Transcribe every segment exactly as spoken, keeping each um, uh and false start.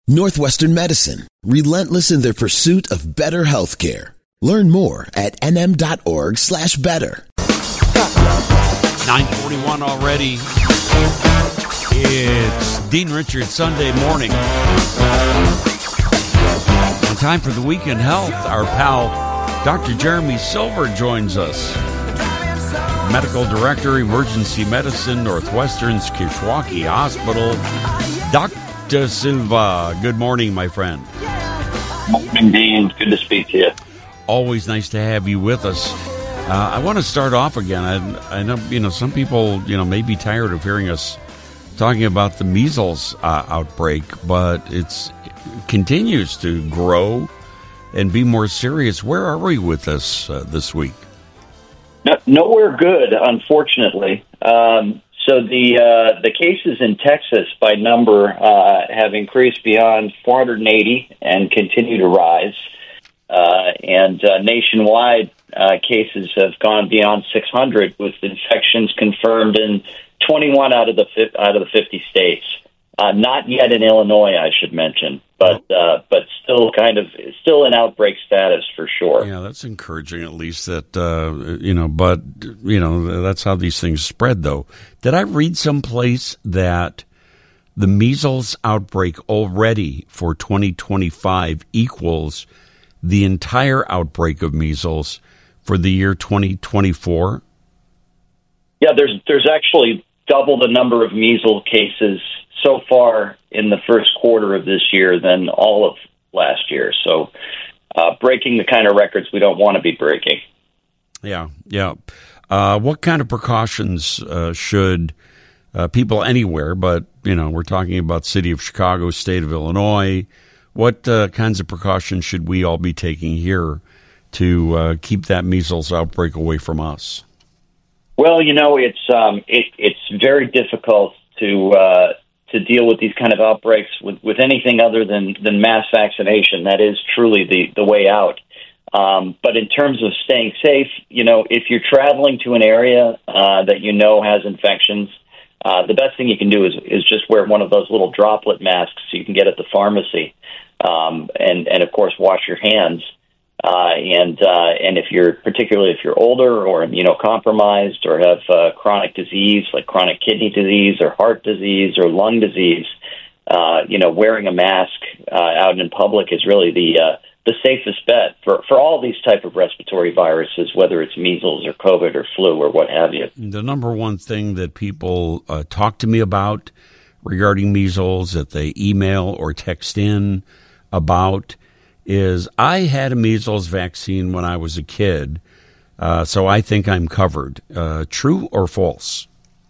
Northwestern Medicine, relentless in their pursuit of better healthcare. Learn more at nm.org slash better. nine forty-one already. It's Dean Richards Sunday morning. And time for the Weekend Health. Our pal, Doctor Jeremy Silver, joins us. Medical Director, Emergency Medicine, Northwestern's Kishwaukee Hospital. Doctor Silva, good morning, my friend. Good morning, Dean. Good to speak to you. Always nice to have you with us. Uh, I want to start off again. I, I know, you know, some people, you know, may be tired of hearing us talking about the measles uh, outbreak, but it's, it continues to grow and be more serious. Where are we with this uh, this week? No, nowhere good, unfortunately. Um, so the uh, the cases in Texas by number uh, have increased beyond four hundred eighty and continue to rise. Uh, and uh, nationwide, uh, cases have gone beyond six hundred, with infections confirmed in twenty-one out of the fi- out of the fifty states. Uh, not yet in Illinois, I should mention, but uh, but still kind of still in outbreak status for sure. Yeah, that's encouraging, at least that uh, you know. But you know, that's how these things spread, though. Did I read someplace that the measles outbreak already for twenty twenty-five equals the entire outbreak of measles for the year twenty twenty-four? Yeah, there's there's actually double the number of measles cases so far in the first quarter of this year than all of last year. So uh, breaking the kind of records we don't want to be breaking. Yeah, yeah. Uh, what kind of precautions uh, should uh, people anywhere, but, you know, we're talking about city of Chicago, state of Illinois, what uh, kinds of precautions should we all be taking here to uh, keep that measles outbreak away from us? Well, you know, it's um, it, it's very difficult to uh, to deal with these kind of outbreaks with, with anything other than, than mass vaccination. That is truly the, the way out. Um, but in terms of staying safe, you know, if you're traveling to an area uh, that you know has infections, uh, the best thing you can do is is just wear one of those little droplet masks you can get at the pharmacy, um, and and of course wash your hands. Uh, and uh, and if you're particularly if you're older or immunocompromised or have uh, chronic disease like chronic kidney disease or heart disease or lung disease, uh, you know, wearing a mask uh, out in public is really the uh, the safest bet for, for all these type of respiratory viruses, whether it's measles or COVID or flu or what have you. The number one thing that people uh, talk to me about regarding measles, that they email or text in about, is I had a measles vaccine when I was a kid, uh, so I think I'm covered. Uh, true or false?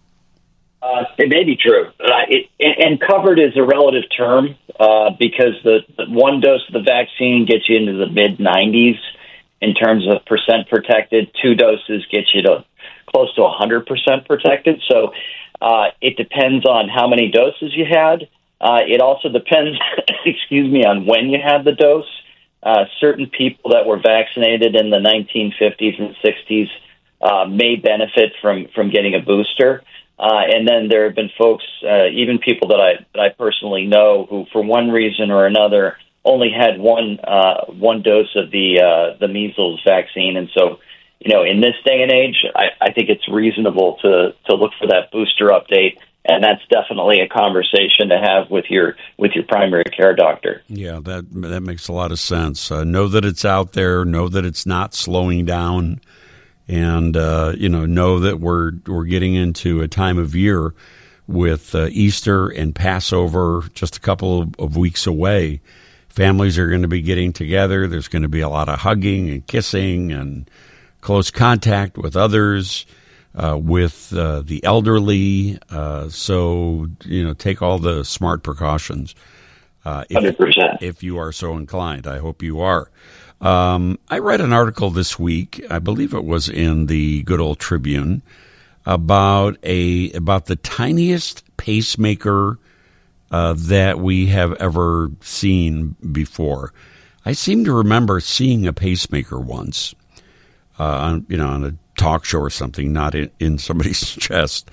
Uh, it may be true. Uh, it, and covered is a relative term uh, because the, the one dose of the vaccine gets you into the mid nineties in terms of percent protected. Two doses get you to close to one hundred percent protected. So uh, it depends on how many doses you had. Uh, it also depends, excuse me, on when you had the dose. Uh, certain people that were vaccinated in the nineteen fifties and sixties uh, may benefit from, from getting a booster. Uh, and then there have been folks, uh, even people that I that I personally know, who for one reason or another only had one uh, one dose of the uh, the measles vaccine. And so, you know, in this day and age, I, I think it's reasonable to to look for that booster update. And that's definitely a conversation to have with your with your primary care doctor. Yeah, that that makes a lot of sense. Uh, know that it's out there. Know that it's not slowing down, and uh, you know, know that we're we're getting into a time of year with uh, Easter and Passover just a couple of, of weeks away. Families are going to be getting together. There's going to be a lot of hugging and kissing and close contact with others. Uh, with uh, the elderly, uh, so, you know, take all the smart precautions uh, if, one hundred percent. If you are so inclined. I hope you are. Um, I read an article this week, I believe it was in the good old Tribune, about a about the tiniest pacemaker uh, that we have ever seen before. I seem to remember seeing a pacemaker once, uh, on, you know, on a talk show or something, not in, in somebody's chest.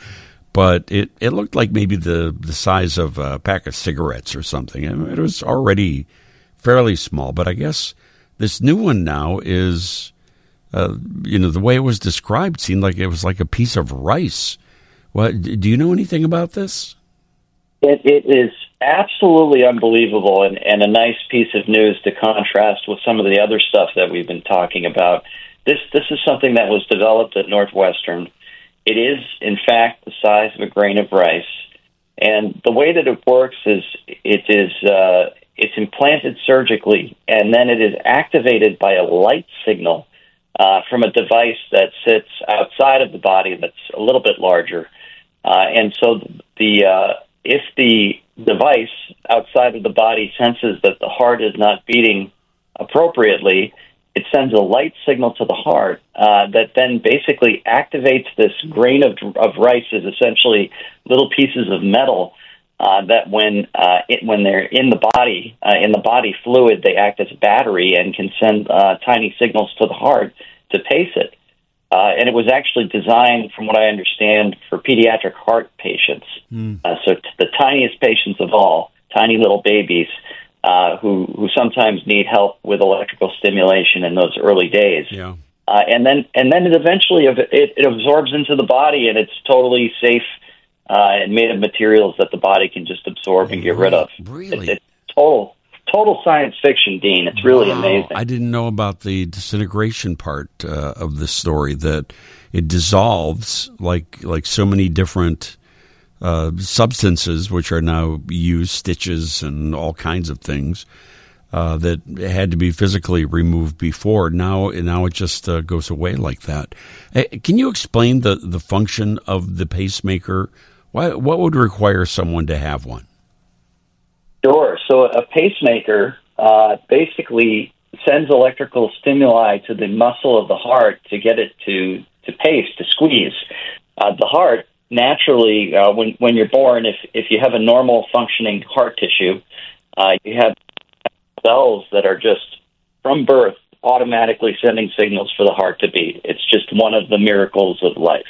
but it, it looked like maybe the, the size of a pack of cigarettes or something. I mean, it was already fairly small, but I guess this new one now is, uh, you know, the way it was described seemed like it was like a piece of rice. What, do you know anything about this? It, it is absolutely unbelievable and, and a nice piece of news to contrast with some of the other stuff that we've been talking about. This this is something that was developed at Northwestern. It is, in fact, the size of a grain of rice. And the way that it works is it is uh, it's implanted surgically, and then it is activated by a light signal uh, from a device that sits outside of the body that's a little bit larger. Uh, and so the uh, if the device outside of the body senses that the heart is not beating appropriately, it sends a light signal to the heart uh, that then basically activates this grain of, of rice, is essentially little pieces of metal uh, that when uh, it, when they're in the body, uh, in the body fluid, they act as a battery and can send uh, tiny signals to the heart to pace it. Uh, and it was actually designed, from what I understand, for pediatric heart patients. Mm. Uh, so t- the tiniest patients of all, tiny little babies, Uh, who who sometimes need help with electrical stimulation in those early days, yeah. uh, and then and then it eventually it, it absorbs into the body, and it's totally safe uh, and made of materials that the body can just absorb and get rid of. Really, it, it's total total science fiction, Dean. It's really wow. amazing. I didn't know about the disintegration part uh, of the story, that it dissolves like like so many different Uh, substances, which are now used, stitches and all kinds of things uh, that had to be physically removed before. Now, now it just uh, goes away like that. Hey, can you explain the, the function of the pacemaker? Why, what would require someone to have one? Sure. So a pacemaker uh, basically sends electrical stimuli to the muscle of the heart to get it to, to pace, to squeeze. Uh, the heart naturally, uh, when when you're born, if if you have a normal functioning heart tissue, uh, you have cells that are just from birth automatically sending signals for the heart to beat. It's just one of the miracles of life.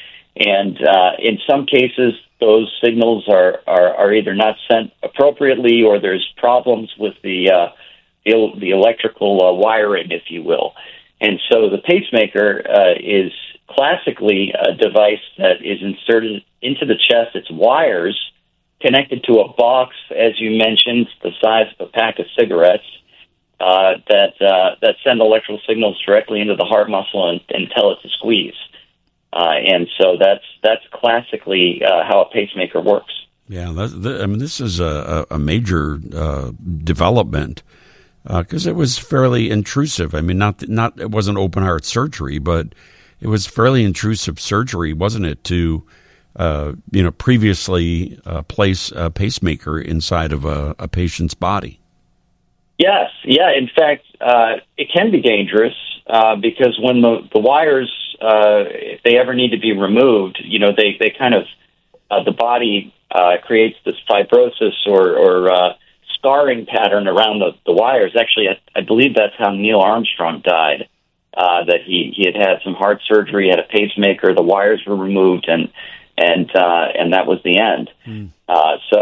And uh, in some cases, those signals are, are, are either not sent appropriately, or there's problems with the uh, the, the electrical uh, wiring, if you will. And so the pacemaker uh, is classically a device that is inserted into the chest. It's wires connected to a box, as you mentioned, the size of a pack of cigarettes, uh, that uh, that send electrical signals directly into the heart muscle and, and tell it to squeeze. Uh, and so that's that's classically uh, how a pacemaker works. Yeah, that's, I mean, this is a, a major uh, development because uh, it was fairly intrusive. I mean, not not it wasn't open heart surgery, but it was fairly intrusive surgery, wasn't it, to, uh, you know, previously uh, place a pacemaker inside of a, a patient's body? Yes, yeah. In fact, uh, it can be dangerous uh, because when the, the wires, uh, if they ever need to be removed, you know, they, they kind of, uh, the body uh, creates this fibrosis or, or uh, scarring pattern around the, the wires. Actually, I, I believe that's how Neil Armstrong died. Uh, that he, he had had some heart surgery, had a pacemaker, the wires were removed, and and uh, and that was the end. Mm. Uh, so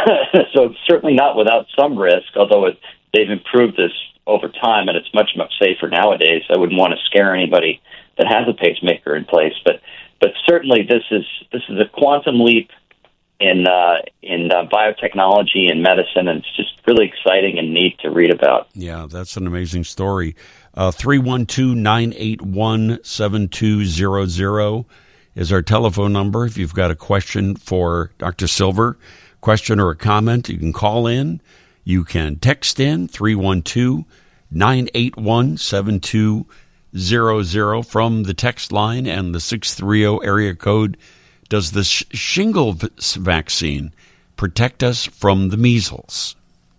so it's certainly not without some risk, although it, they've improved this over time, and it's much, much safer nowadays. I wouldn't want to scare anybody that has a pacemaker in place, but but certainly this is this is a quantum leap in uh, in uh, biotechnology and medicine, and it's just really exciting and neat to read about. Yeah, that's an amazing story. Uh, three one two, nine eight one, seven two zero zero is our telephone number. If you've got a question for Doctor Silver, question or a comment, you can call in. You can text in three one two, nine eight one, seven two zero zero from the text line and the six three zero area code. Does the sh- shingles vaccine protect us from the measles?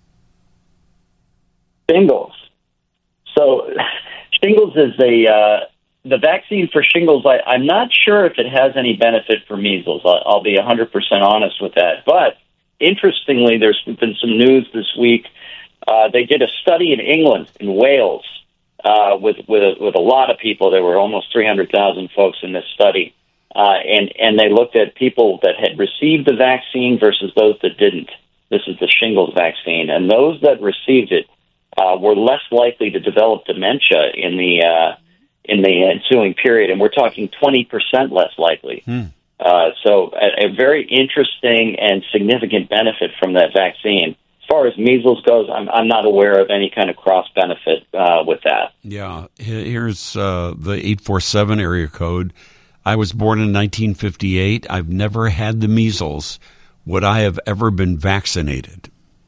Shingles. So shingles is a uh, the vaccine for shingles. I, I'm not sure if it has any benefit for measles. I'll, I'll be one hundred percent honest with that. But interestingly, there's been some news this week. Uh, they did a study in England, in Wales, uh, with with a, with a lot of people. There were almost three hundred thousand folks in this study, uh, and and they looked at people that had received the vaccine versus those that didn't. This is the shingles vaccine, and those that received it uh, were less likely to develop dementia in the uh, in the ensuing period, and we're talking twenty percent less likely. Hmm. Uh, so, a, a very interesting and significant benefit from that vaccine. As far as measles goes, I'm, I'm not aware of any kind of cross benefit uh, with that. Yeah, here's uh, the eight four seven area code. I was born in nineteen fifty-eight. I've never had the measles. Would I have ever been vaccinated?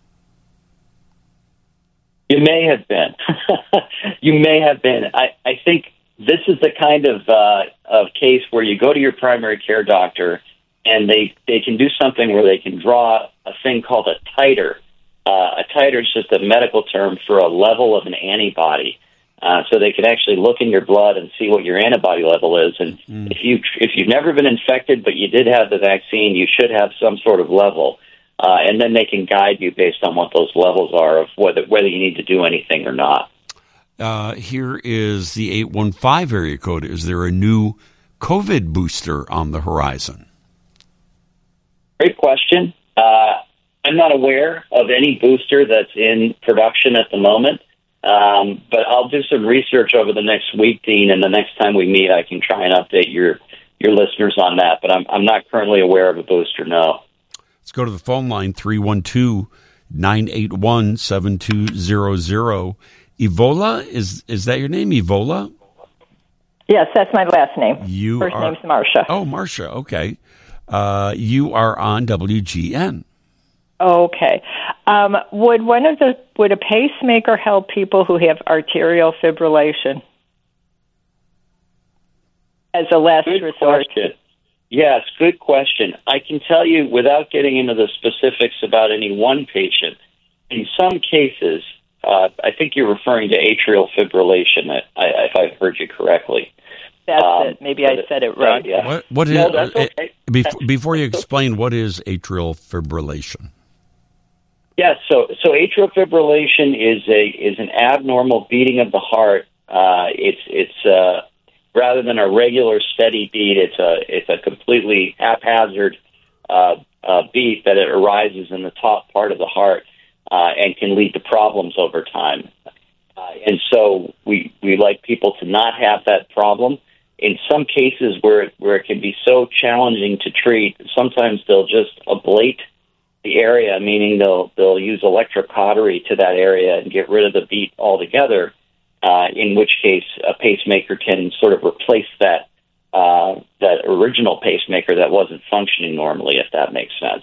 You may have been. You may have been. I, I think this is the kind of uh, of case where you go to your primary care doctor and they, they can do something where they can draw a thing called a titer. Uh, a titer is just a medical term for a level of an antibody. Uh, so they can actually look in your blood and see what your antibody level is. And mm. if you if you've never been infected but you did have the vaccine, you should have some sort of level. Uh, and then they can guide you based on what those levels are of whether whether you need to do anything or not. Uh, here is the eight one five area code. Is there a new COVID booster on the horizon? Great question. Uh, I'm not aware of any booster that's in production at the moment. Um, but I'll do some research over the next week, Dean, and the next time we meet, I can try and update your your listeners on that. But I'm I'm not currently aware of a booster, no. Let's go to the phone line, three one two, nine eight one, seven two zero zero. Evola, is is that your name, Evola? Yes, that's my last name. You First are, name's Marcia. Oh, Marcia, okay. Uh, you are on W G N. Okay. Um, would one of the would a pacemaker help people who have arterial fibrillation as a last good resort? Question. Yes, good question. I can tell you without getting into the specifics about any one patient. In some cases, uh, I think you're referring to atrial fibrillation. I, if I've heard you correctly. That's um, it. Maybe I said it wrong. Yeah. What, what is, no, that's okay. Before, before you explain, what is atrial fibrillation? Yes, so so atrial fibrillation is a is an abnormal beating of the heart. Uh, it's it's uh, rather than a regular steady beat, it's a it's a completely haphazard uh, uh, beat that it arises in the top part of the heart uh, and can lead to problems over time. Uh, and so we we like people to not have that problem. In some cases where it, where it can be so challenging to treat, sometimes they'll just ablate the area, meaning they'll they'll use electrocautery to that area and get rid of the beat altogether. Uh, in which case, a pacemaker can sort of replace that uh, that original pacemaker that wasn't functioning normally, if that makes sense.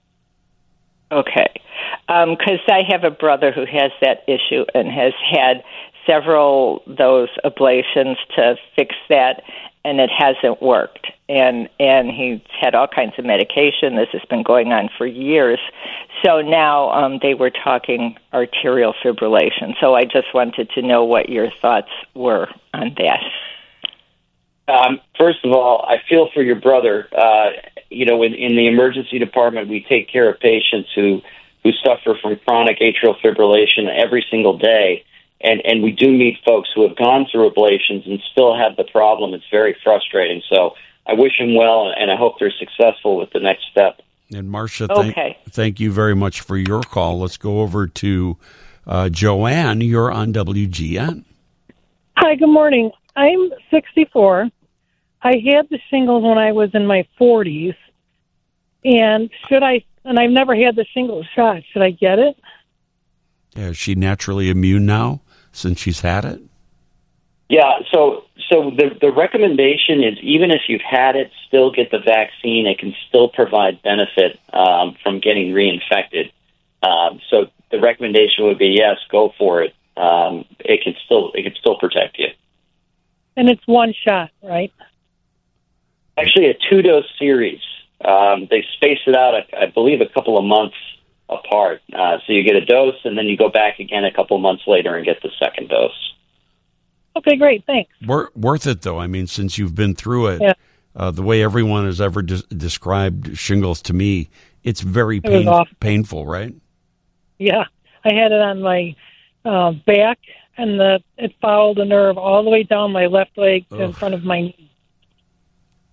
Okay, because um, I have a brother who has that issue and has had several those ablations to fix that, and it hasn't worked. And and he's had all kinds of medication. This has been going on for years. So now um, they were talking arterial fibrillation. So I just wanted to know what your thoughts were on that. Um, first of all, I feel for your brother. Uh, you know, in, in the emergency department, we take care of patients who, who suffer from chronic atrial fibrillation every single day. And, and we do meet folks who have gone through ablations and still have the problem. It's very frustrating. So I wish him well, and I hope they're successful with the next step. And Marcia, thank, okay. thank you very much for your call. Let's go over to uh, Joanne. You're on W G N. Hi, good morning. I'm sixty-four. I had the shingles when I was in my forties. And should I, and I've never had the shingles shot. Should I get it? Yeah, is she naturally immune now since she's had it? Yeah, so so the the recommendation is even if you've had it, still get the vaccine. It can still provide benefit um, from getting reinfected. Um, so the recommendation would be yes, go for it. Um, it can still it can still protect you. And it's one shot, right? Actually, a two dose series. Um, they space it out, I believe, a couple of months apart. Uh, so you get a dose, and then you go back again a couple of months later and get the second dose. Okay, great. Thanks. Wor- worth it, though. I mean, since you've been through it, yeah. uh, the way everyone has ever de- described shingles to me, it's very it pain- painful, right? Yeah. I had it on my uh, back, and the it followed the nerve all the way down my left leg to in front of my knee.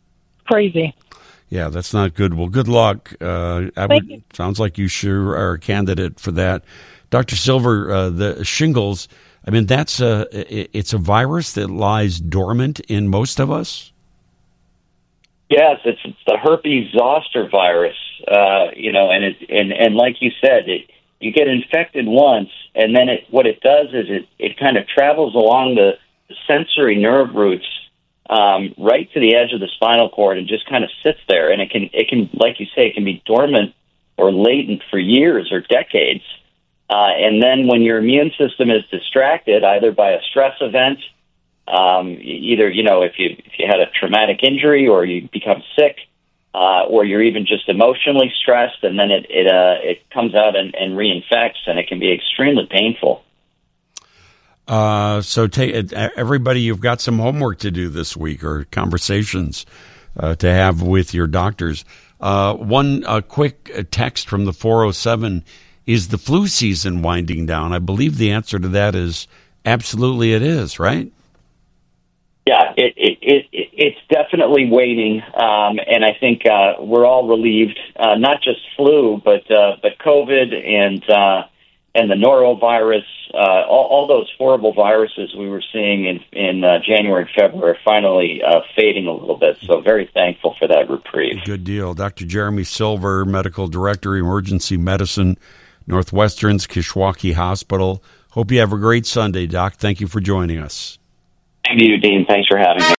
crazy. Yeah, that's not good. Well, good luck. Uh, I Thank would, you. Sounds like you sure are a candidate for that. Doctor Silver, uh, the shingles, I mean, that's a, it's a virus that lies dormant in most of us. Yes, it's, it's the herpes zoster virus, uh, you know, and it, and, and like you said, it, you get infected once, and then it, what it does is it, it kind of travels along the sensory nerve roots um, right to the edge of the spinal cord and just kind of sits there. And it can, it can, like you say, it can be dormant or latent for years or decades. Uh, and then when your immune system is distracted, either by a stress event, um, either, you know, if you if you had a traumatic injury or you become sick, uh, or you're even just emotionally stressed, and then it it uh, it comes out and, and reinfects, and it can be extremely painful. Uh, so take everybody, you've got some homework to do this week, or conversations uh, to have with your doctors. Uh, one uh, quick text from the four oh seven. Is the flu season winding down? I believe the answer to that is absolutely it is, right? Yeah, it, it, it, it's definitely waning, um, and I think uh, we're all relieved, uh, not just flu, but uh, but COVID and uh, and the norovirus, uh, all, all those horrible viruses we were seeing in, in uh, January and February are finally uh, fading a little bit, so very thankful for that reprieve. Good deal. Doctor Jeremy Silver, Medical Director, Emergency Medicine, Northwestern's Kishwaukee Hospital. Hope you have a great Sunday, Doc. Thank you for joining us. Thank you, Dean. Thanks for having me.